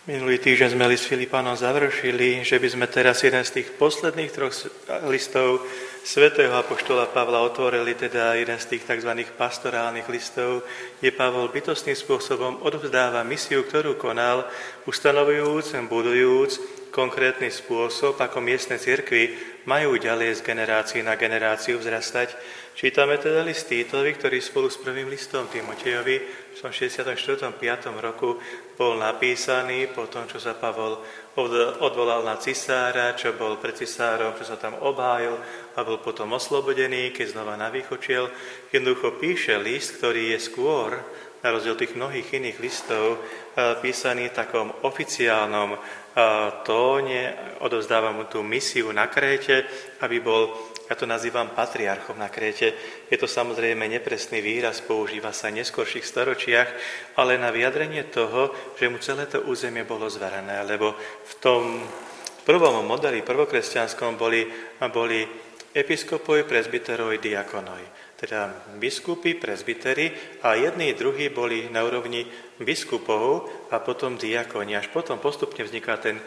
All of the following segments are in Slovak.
Minulý týždeň sme list Filipánom završili, že by sme teraz jeden z tých posledných troch listov svätého apoštola Pavla otvorili, teda jeden z tých tzv. Pastorálnych listov, kde Pavol bytostným spôsobom odovzdáva misiu, ktorú konal, ustanovujúc, budujúc konkrétny spôsob, ako miestne cirkvi majú ďalej z generácie na generáciu vzrastať. Čítame teda list Týtovi, ktorý spolu s prvým listom Timotejovi v 64. 5. roku bol napísaný po tom, čo sa Pavol odvolal na cisára, čo bol pred cisárom, čo sa tam obhájil a bol potom oslobodený, keď znova navýchočiel. Jednoducho píše list, ktorý je skôr, na rozdiel tých mnohých iných listov, písaný v takom oficiálnom tóne, odovzdáva mu tú misiu na Kréte, aby bol, ja to nazývam patriarchom na Kréte. Je to samozrejme nepresný výraz, používa sa v neskorších storočiach, ale na vyjadrenie toho, že mu celé to územie bolo zverené, lebo v tom prvom modeli prvokresťanskom boli episkopoi, presbyteroi, diakonoi. Teda biskupy, presbyteri a jedni druhí boli na úrovni biskupov a potom diakoni. Až potom postupne vzniká ten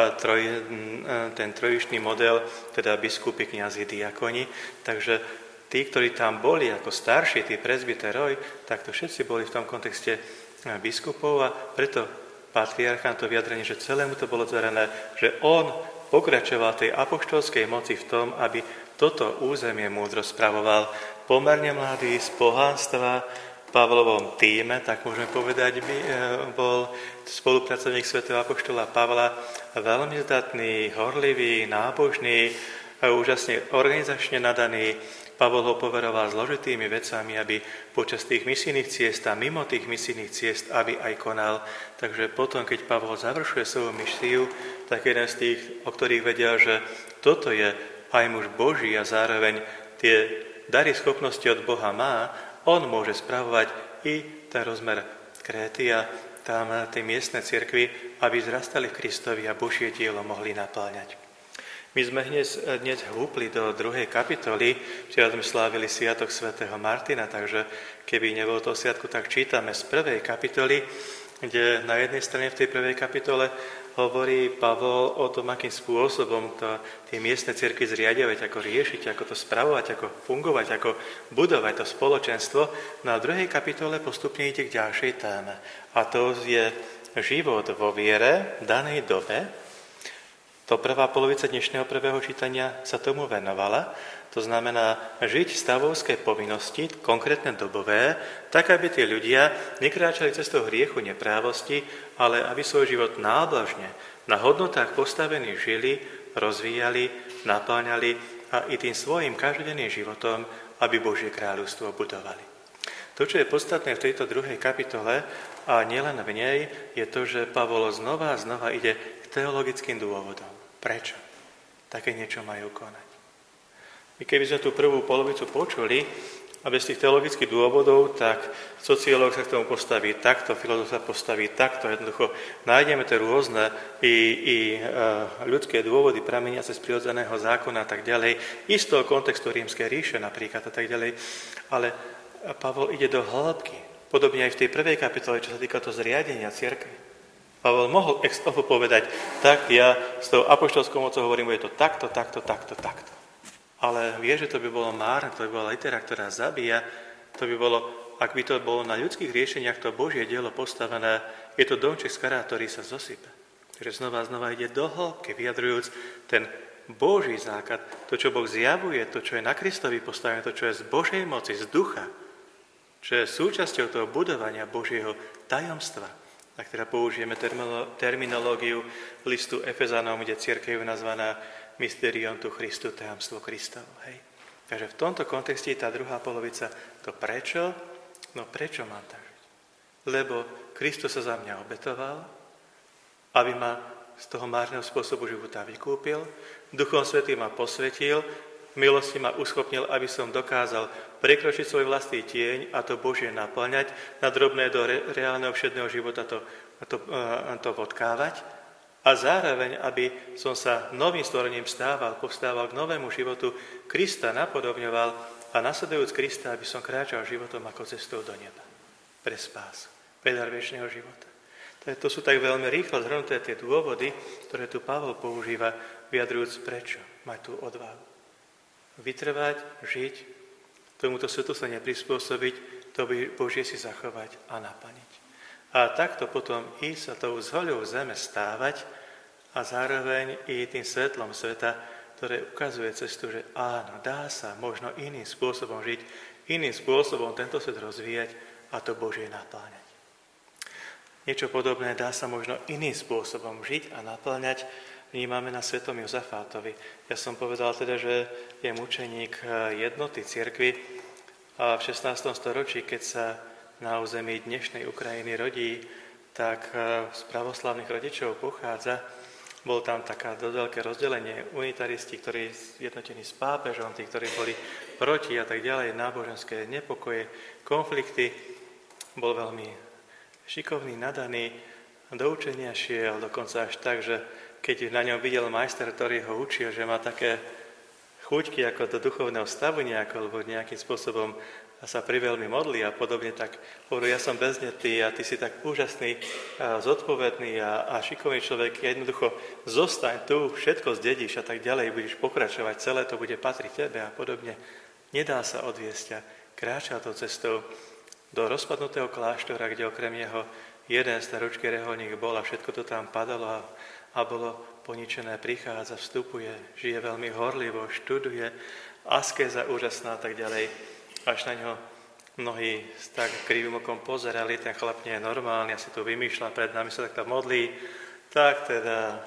trojištný model, teda biskupy, kňazi, diakoni. Takže tí, ktorí tam boli ako starší, tí presbyteroi, tak to všetci boli v tom kontexte biskupov a preto patriarchám to vyjadrenie, že celému to bolo zverené, že on pokračoval tej apoštolskej moci v tom, aby toto územie múdro spravoval. Pomerne mladý z pohanstva v Pavlovom tíme, tak môžeme povedať, bol spolupracovník svätého apoštola Pavla, veľmi zdatný, horlivý, nábožný, úžasne organizačne nadaný. Pavol ho poveroval zložitými vecami, aby počas tých misijných ciest a mimo tých misijných ciest, aby aj konal. Takže potom, keď Pavol završuje svoju misiu, tak jeden z tých, o ktorých vedel, že toto je aj muž Boží a zároveň tie dary schopnosti od Boha má, on môže spravovať i ten rozmer Kréty a tam tie miestne cirkvi, aby zrastali v Kristovi a Božie dielo mohli napáľať. My sme dnes húpli do 2. kapitoly, včera sme slávili sviatok svätého Martina, takže keby nebolo toho sviatku, tak čítame z 1. kapitoly, kde na jednej strane v tej 1. kapitole hovorí Pavol o tom, akým spôsobom tie miestne cirkvi zriadovať, ako riešiť, ako to spravovať, ako fungovať, ako budovať to spoločenstvo. No a v 2. kapitole postupne ide k ďalšej téme. A to je život vo viere v danej dobe. To prvá polovica dnešného prvého čítania sa tomu venovala. To znamená žiť stavovské povinnosti, konkrétne dobové, tak, aby tí ľudia nekráčali cestou hriechu neprávosti, ale aby svoj život nábožne, na hodnotách postavených žili, rozvíjali, napáňali a i tým svojim každodenným životom, aby Božie kráľovstvo budovali. To, čo je podstatné v tejto 2. kapitole a nielen v nej, je to, že Pavol znova a znova ide k teologickým dôvodom. Prečo také niečo majú konať? My keby sme tú prvú polovicu počuli a bez tých teologických dôvodov, tak sociológ sa k tomu postaví takto, filozof sa postaví takto. Jednoducho nájdeme tie rôzne i ľudské dôvody prameniace z prirodzeného zákona a tak ďalej, i z toho kontextu Rímskej ríše napríklad a tak ďalej. Ale Pavol ide do hĺbky. Podobne aj v tej 1. kapitole, čo sa týka to zriadenia cirkvi. Pavol mohol ex ofo povedať, tak ja s tou apoštolskou mocou hovorím, je to takto. Ale vie, že to by bolo márne, to by bola litera, ktorá zabíja, to by bolo, ak by to bolo na ľudských riešeniach to Božie dielo postavené, je to domček z kará, ktorý sa zosype. Takže znova ide do hĺbky, vyjadrujúc ten Boží základ, to, čo Boh zjavuje, to, čo je na Kristovi postavené, to, čo je z Božej moci, z ducha, čo je súčasťou toho budovania Božieho tajomstva. Tak teda použijeme terminológiu listu Efezanom, kde cirkev je nazvaná Mysterium tu Christu, tajomstvo Kristovo. Hej. Takže v tomto kontexte tá druhá polovica, to prečo? No prečo mám tak žiť? Lebo Kristus sa za mňa obetoval, aby ma z toho márneho spôsobu života vykúpil, Duchom Svätým ma posvetil, milosti ma uschopnil, aby som dokázal prekročiť svoj vlastný tieň a to Božie naplňať, na drobné do reálneho všedného života to vodkávať a zároveň, aby som sa novým stvorením povstával k novému životu, Krista napodobňoval a nasledujúc Krista, aby som kráčal životom ako cestou do neba. Pre spásu, pre dar večného života. To sú tak veľmi rýchlo zhrnuté tie dôvody, ktoré tu Pavol používa, vyjadrujúc prečo mať tú odvahu. Vytrvať, žiť, tomuto svetu sa neprispôsobiť, to Božie si zachovať a naplniť. A takto potom ísť sa tou zhoľou zeme stávať a zároveň i tým svetlom sveta, ktoré ukazuje cestu, že áno, dá sa možno iným spôsobom žiť, iným spôsobom tento svet rozvíjať a to Božie napĺňať. Niečo podobné dá sa možno iným spôsobom žiť a napĺňať, vnímame na svetom Jozafátovi. Ja som povedal teda, že je mučeník jednoty cirkvi a v 16. storočí, keď sa na území dnešnej Ukrajiny rodí, tak z pravoslavných rodičov pochádza. Bol tam taká dosť veľké rozdelenie, unitaristi, ktorí jednotení s pápežom, tí, ktorí boli proti a tak ďalej, náboženské nepokoje, konflikty. Bol veľmi šikovný, nadaný, do učenia šiel, dokonca až tak, že keď na ňom videl majster, ktorý ho učil, že má také chuťky ako do duchovného stavu nejako, alebo nejakým spôsobom sa priveľmi modlí a podobne, tak hovorí, ja som beznetý a ty si tak úžasný, zodpovedný a šikovný človek, jednoducho zostaň tu, všetko zdedíš a tak ďalej, budeš pokračovať, celé to bude patriť tebe a podobne. Nedá sa odviesť a kráčal tou cestou do rozpadnutého kláštora, kde okrem neho jeden staručký reholník bol a všetko to tam padalo a bolo poničené, prichádza, vstupuje, žije veľmi horlivo, študuje, askéza úžasná a tak ďalej. Až na ňo mnohí s tak krivým okom pozerali, ten chlap nie je normálny, asi to vymýšľa, pred nami sa takto modlí, tak teda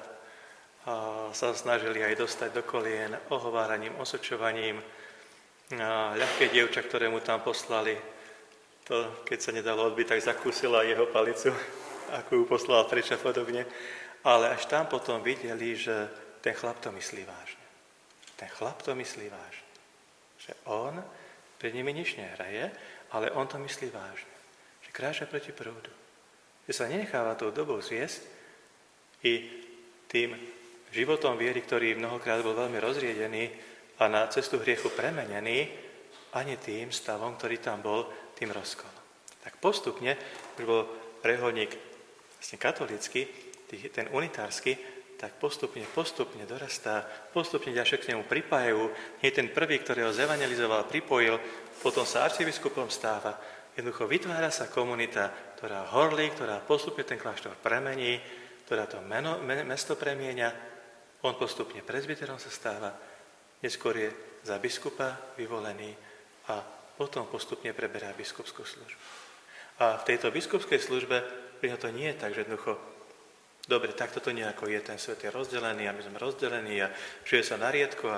sa snažili aj dostať do kolien ohováraním, osočovaním. Ľahké dievča, ktoré mu tam poslali, to, keď sa nedalo odbiť, tak zakúsila jeho palicu, ako ju poslala preč a podobne. Ale až tam potom videli, že ten chlap to myslí vážne. Ten chlap to myslí vážne. Že on pred nimi nič nehraje, ale on to myslí vážne. Že kráča proti prúdu. Že sa nenecháva tou dobou zviesť i tým životom viery, ktorý mnohokrát bol veľmi rozriedený a na cestu hriechu premenený, ani tým stavom, ktorý tam bol, tým rozkolom. Tak postupne, už bol reholník vlastne katolícky, ten unitársky, tak postupne dorastá, postupne ďalšie k nemu pripájajú. Nie ten prvý, ktorý ho zevangelizoval, pripojil, potom sa arcibiskupom stáva. Jednoducho vytvára sa komunita, ktorá horlí, ktorá postupne ten kláštor premení, ktorá to mesto premieňa. On postupne presbyterom sa stáva, neskôr je za biskupa vyvolený a potom postupne preberá biskupskú službu. A v tejto biskupskej službe pri to nie je tak, že jednoducho dobre, takto to nejako je, ten svet je rozdelený a my sme rozdelení a žije sa na riedko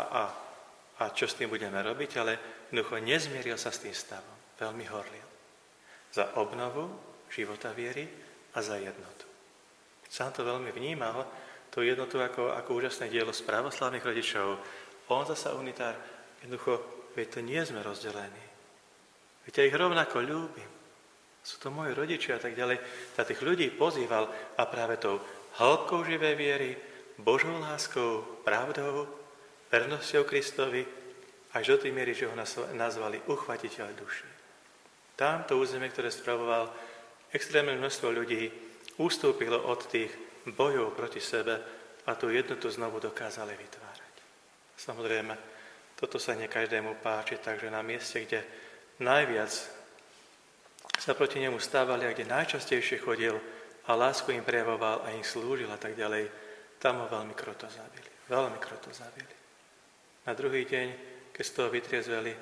a čo s tým budeme robiť, ale jednoducho nezmieril sa s tým stavom, veľmi horlil. Za obnovu života viery a za jednotu. Sám to veľmi vnímal, tú jednotu ako úžasné dielo z pravoslavných rodičov. On zasa unitár, jednoducho, veď to nie sme rozdelení. Veď ja ich rovnako ľúbim. Sú to moji rodičia a tak ďalej. A tých ľudí pozýval a práve tou hĺbkou živej viery, Božou láskou, pravdou, vernosťou Kristovi, až do tej miery, že ho nazvali uchvatiteľ duši. Tamto územie, ktoré spravoval extrémne množstvo ľudí, ustúpilo od tých bojov proti sebe a tú jednotu znovu dokázali vytvárať. Samozrejme, toto sa nie každému páči, takže na mieste, kde najviac sa proti nemu stávali a kde najčastejšie chodil a lásku im prejavoval a im slúžil a tak ďalej, tam ho veľmi kroto zabili. Veľmi kroto zabili. Na druhý deň, keď z toho vytriezveli,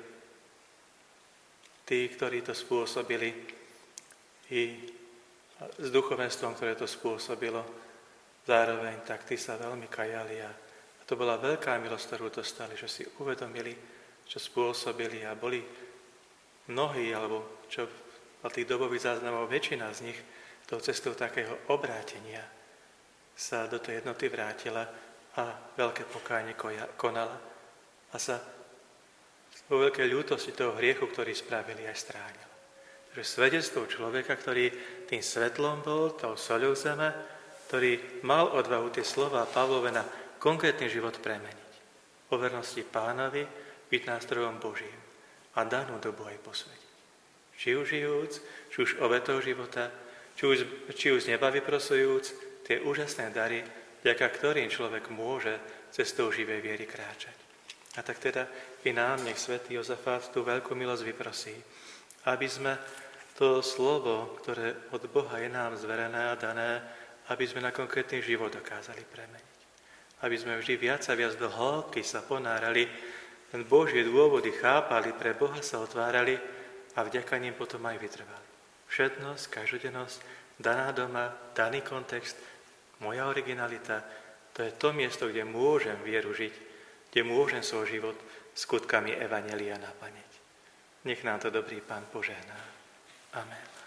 tí, ktorí to spôsobili, i s duchovenstvom, ktoré to spôsobilo, zároveň, tak tí sa veľmi kajali a to bola veľká milosť, ktorú dostali, že si uvedomili, čo spôsobili a boli mnohí, alebo čo a tých dobových záznamov, väčšina z nich tou cestou takého obrátenia sa do tej jednoty vrátila a veľké pokánie konala a sa vo veľkej ľútosti toho hriechu, ktorý spravili, aj stránila. Takže svedectvo človeka, ktorý tým svetlom bol, tou soľou zeme, ktorý mal odvahu tie slova Pavlove na konkrétny život premeniť. O vernosti Pánovi byť nástrojom Božím a danú dobu aj posvetiť. Či už žijúc, či už obetou života, či či už z neba vyprosujúc tie úžasné dary, vďaka ktorým človek môže cestou živej viery kráčať. A tak teda i nám nech svätý Jozafát tú veľkú milosť vyprosí, aby sme to slovo, ktoré od Boha je nám zverené a dané, aby sme na konkrétny život dokázali premeniť. Aby sme vždy viac a viac do hĺbky sa ponárali, ten Božie dôvody chápali, pre Boha sa otvárali a vďaka nim potom aj vytrvali. Všednosť, každodennosť, daná doma, daný kontext, moja originalita, to je to miesto, kde môžem vieru žiť, kde môžem svoj život skutkami evanjelia naplniť. Nech nám to dobrý Pán požehná. Amen.